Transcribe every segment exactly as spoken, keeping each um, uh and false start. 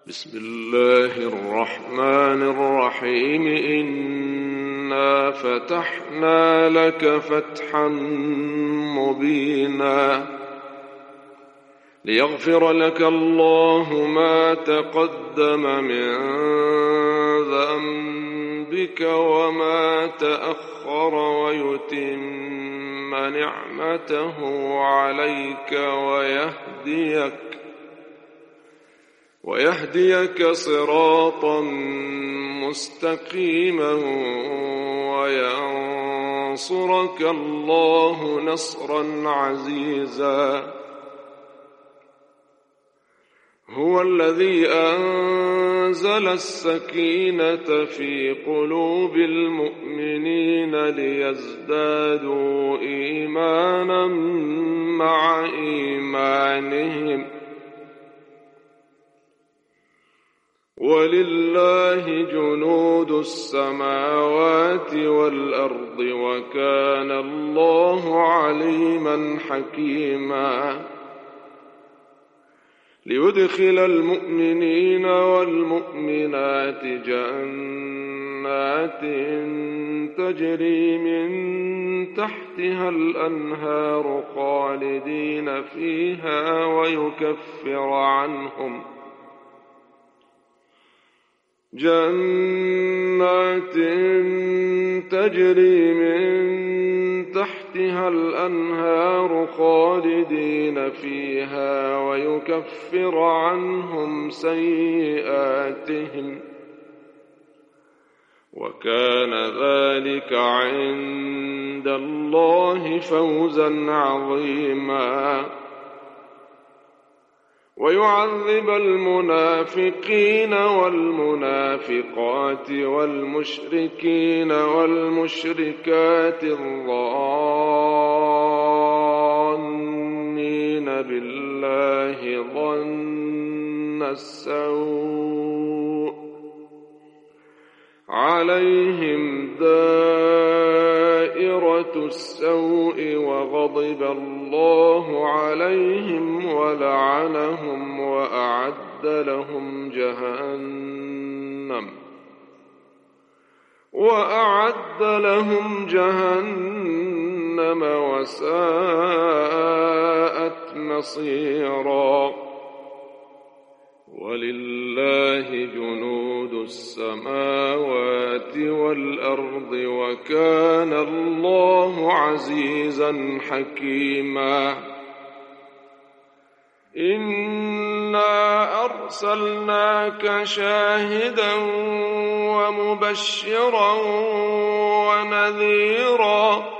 بسم الله الرحمن الرحيم إنا فتحنا لك فتحا مبينا ليغفر لك الله ما تقدم من ذنبك وما تأخر ويتم نعمته عليك ويهديك ويهديك صراطا مستقيما وينصرك الله نصرا عزيزا. هو الذي أنزل السكينة في قلوب المؤمنين ليزدادوا إيمانا مع إيمانهم ولله جنود السماوات والأرض وكان الله عليما حكيما. ليدخل المؤمنين والمؤمنات جنات تجري من تحتها الأنهار خالدين فيها ويكفر عنهم جنات تجري من تحتها الأنهار خالدين فيها ويكفر عنهم سيئاتهم وكان ذلك عند الله فوزا عظيما. ويعذب المنافقين والمنافقات والمشركين والمشركات الظانين بالله ظن السوء عليهم دائرة السوء وغضب الله عليهم ولعنهم وأعد لهم جهنم وأعد لهم جهنم وساءت مصيرا. ولله جنود السماوات والأرض وكان الله عزيزا حكيما. إنا أرسلناك شاهدا ومبشرا ونذيرا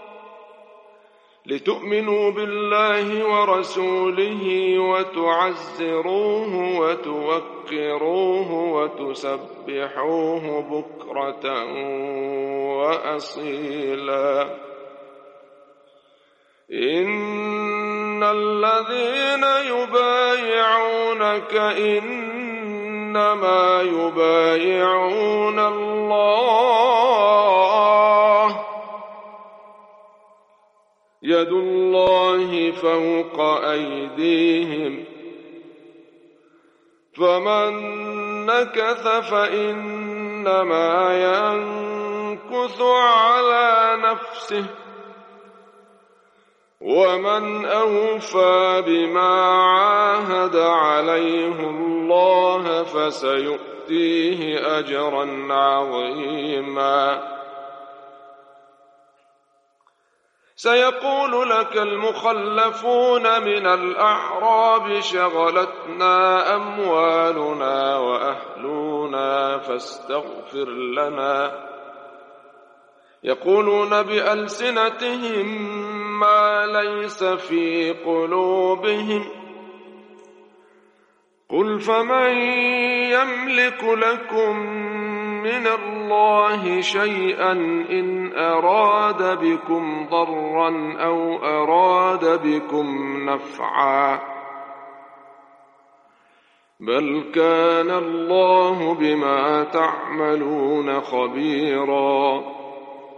لتؤمنوا بالله ورسوله وتعزروه وتوقروه وتسبحوه بكرة وأصيلا. إن الذين يبايعونك إنما يبايعون الله يد الله فوق أيديهم فمن نكث فإنما ينكث على نفسه ومن أوفى بما عاهد عليه الله فسيؤتيه أجرا عظيما. سيقول لك المخلفون من الأعراب شغلتنا أموالنا وأهلنا فاستغفر لنا يقولون بألسنتهم ما ليس في قلوبهم قل فمن يملك لكم من الله شيئا إن أراد بكم ضرا أو أراد بكم نفعا بل كان الله بما تعملون خبيرا.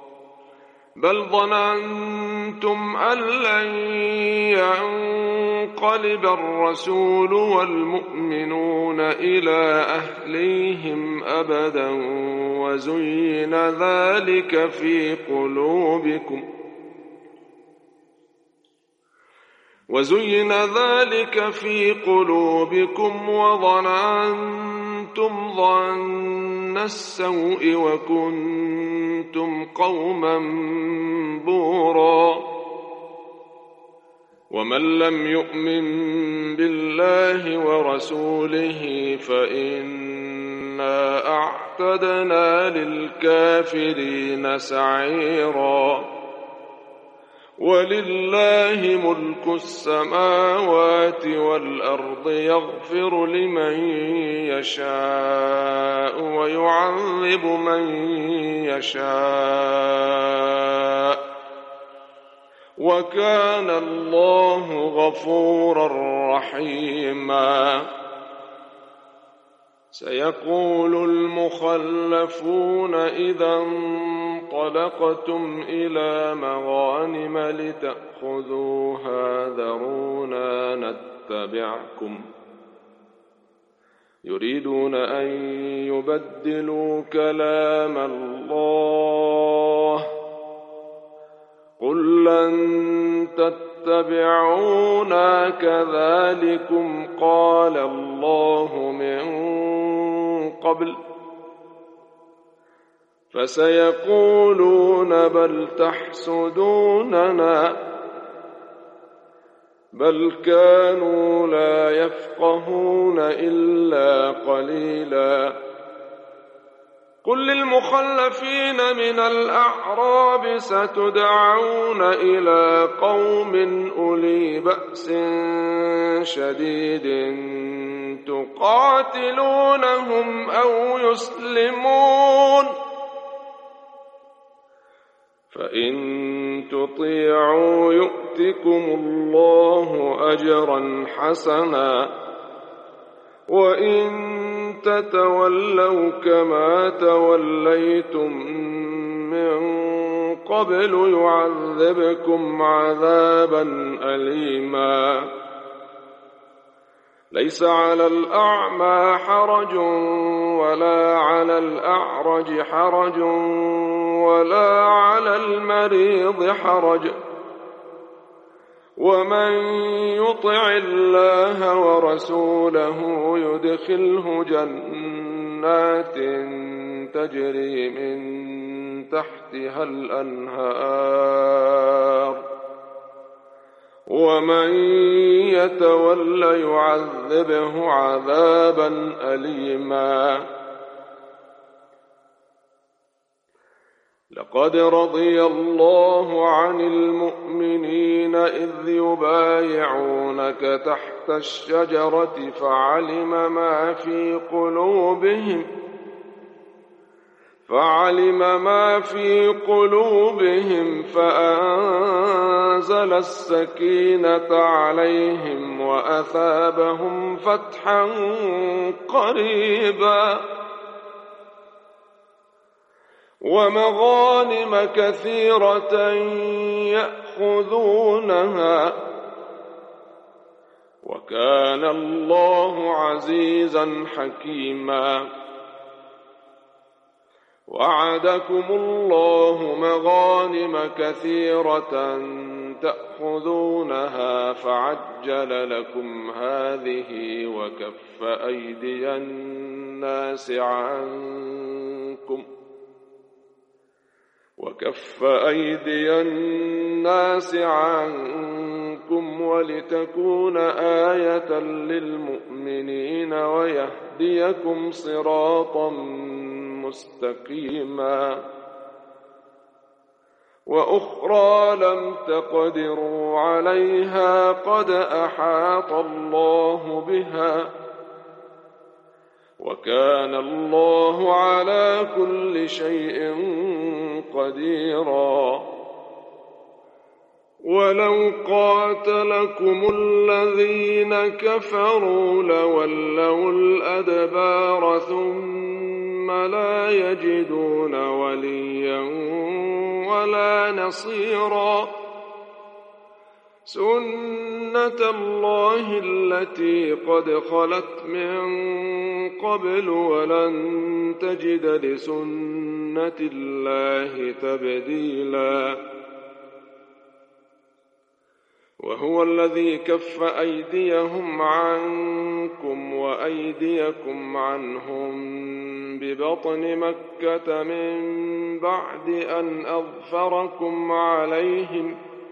بل ظننتم أن لن ينقلب الرسول والمؤمنون إلى أهليهم أبدا وزين ذلك في قلوبكم وزين ذلك في قلوبكم وظننتم ظن السوء وكنتم قوما بورا. ومن لم يؤمن بالله ورسوله فإنا أعتدنا للكافرين سعيرا. ولله ملك السماوات والأرض يغفر لمن يشاء ويعذب من يشاء وكان الله غفورا رحيما. سيقول المخلفون إذا انطلقتم إلى مغانم لتأخذوها ذرونا نتبعكم يريدون أن يبدلوا كلام الله قل لن تتبعونا كذلكم قال الله من قبل فسيقولون بل تحسدوننا بل كانوا لا يفقهون إلا قليلا. قل للمخلفين من الأعراب ستدعون إلى قوم أولي بأس شديد تقاتلونهم أو يسلمون فإن تطيعوا يؤتكم الله أجرا حسنا وإن تتولوا كما توليتم من قبل يعذبكم عذابا أليما. ليس على الأعمى حرج ولا على الأعرج حرج ولا على المريض حرج ومن يطع الله ورسوله يدخله جنات تجري من تحتها الأنهار ومن يتولى يعذبه عذابا أليما. لقد رضي الله عن المؤمنين إذ يبايعونك تحت الشجرة فعلم ما في قلوبهم فعلم ما في قلوبهم فأنزل السكينة عليهم وأثابهم فتحا قريبا ومغانم كثيرة يأخذونها وكان الله عزيزا حكيما. وعدكم الله مغانم كثيرة تأخذونها فعجل لكم هذه وكف أيدي الناس عنكم وكف أيدي الناس عنكم ولتكون آية للمؤمنين ويهديكم صراطا مستقيما. وأخرى لم تقدروا عليها قد أحاط الله بها وكان الله على كل شيء قديرا. ولو قاتلكم الذين كفروا لولوا الأدبار ثم لا يجدون وليا ولا نصيرا. سنة الله التي قد خلت من قبل ولن تجد لسنة الله تبديلا وهو الذي كف أيديهم عنكم وأيديكم عنهم ببطن مكة من بعد أن أظفركم عليهم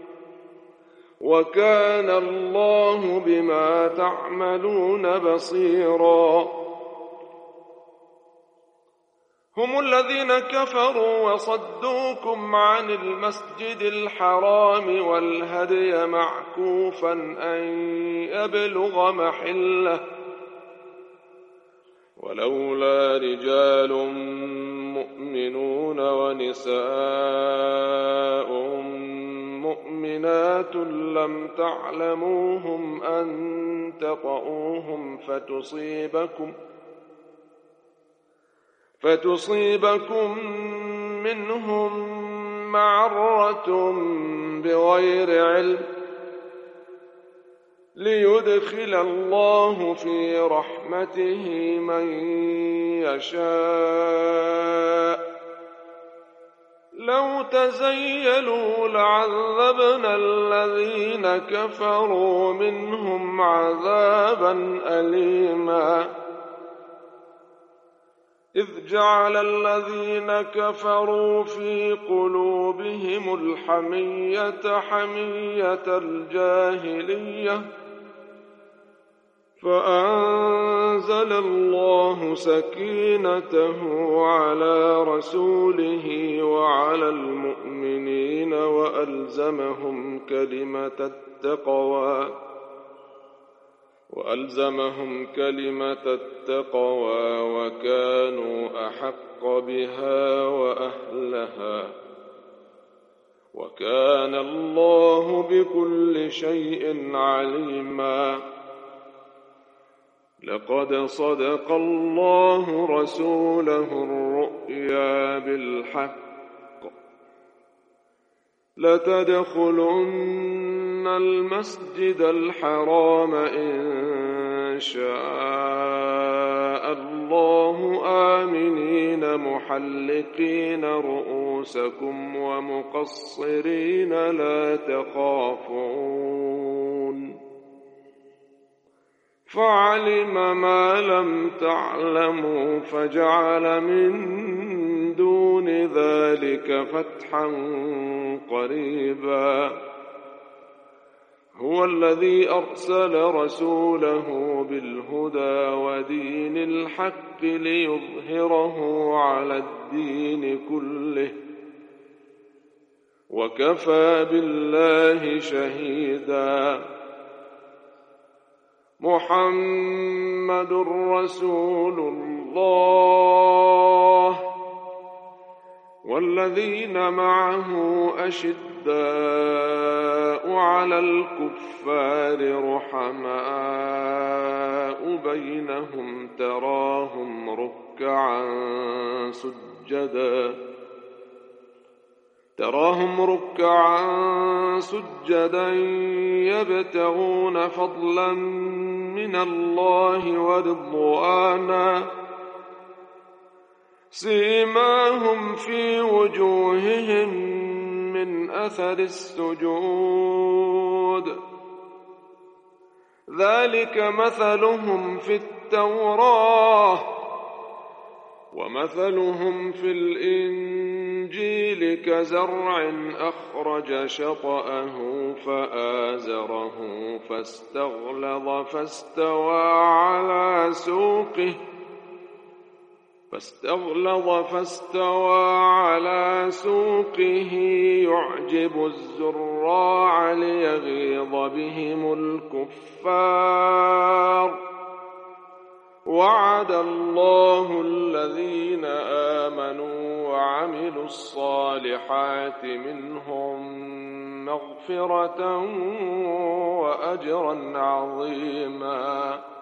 وكان الله بما تعملون بصيرا هم الذين كفروا وصدوكم عن المسجد الحرام والهدي معكوفا أن يبلغ محله ولولا رجال مؤمنون ونساء مؤمنات لم تعلموهم أن تطؤوهم فتصيبكم فتصيبكم منهم معرة بغير علم ليدخل الله في رحمته من يشاء لو تزيلوا لعذبنا الذين كفروا منهم عذابا أليما إذ جعل الذين كفروا في قلوبهم الحمية حمية الجاهلية فأنزل الله سكينته على رسوله وعلى المؤمنين وألزمهم كلمة التقوى وألزمهم كلمة التقوى وكانوا أحق بها وأهلها وكان الله بكل شيء عليما لقد صدق الله رسوله الرؤيا بالحق لتدخلن المسجد الحرام إن شاء الله آمنين محلقين رؤوسكم ومقصرين لا تخافون فعلم ما لم تعلموا فجعل من دون ذلك فتحا قريبا هو الذي أرسل رسوله بالهدى ودين الحق ليظهره على الدين كله وكفى بالله شهيدا محمد رسول الله والذين معه أشداء على الكفار رحماء بينهم تراهم ركعا سجدا تراهم ركعا سجدا يبتغون فضلا من الله ورضوانا سيماهم في وجوههم من أثر السجود ذلك مثلهم في التوراة ومثلهم في الإنجيل كزرع أخرج شطأه فآزره فاستغلظ فاستوى على سوقه فاستغلظ فاستوى على سوقه يعجب الزراع ليغيظ بهم الكفار وعد الله الذين آمنوا وعملوا الصالحات منهم مغفرة وأجرا عظيما